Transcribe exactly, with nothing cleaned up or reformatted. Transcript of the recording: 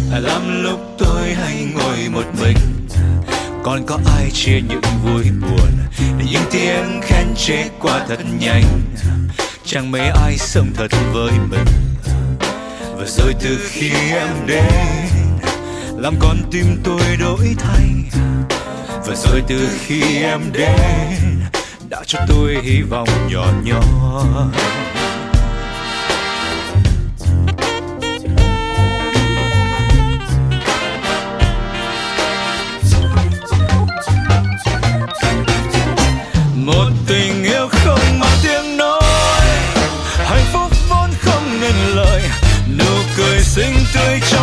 Lắm lúc tôi hay ngồi một mình, còn có ai chia những vui buồn, để những tiếng khen chê qua thật nhanh. Chẳng mấy ai sống thật với mình. Và rồi từ khi em đến, làm con tim tôi đổi thay. Và rồi từ khi em đến, đã cho tôi hy vọng nhỏ nhỏ. Một tình yêu không mang tiếng nói, hạnh phúc vốn không nên lời, nụ cười xinh tươi.